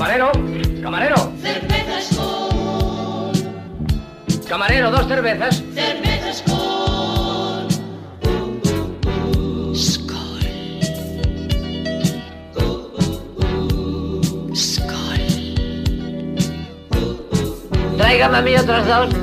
Camarero, camarero. Cervezas con. Camarero, 2 cervezas. Cervezas con. Skol. Skol. Tráigame a mí otras 2.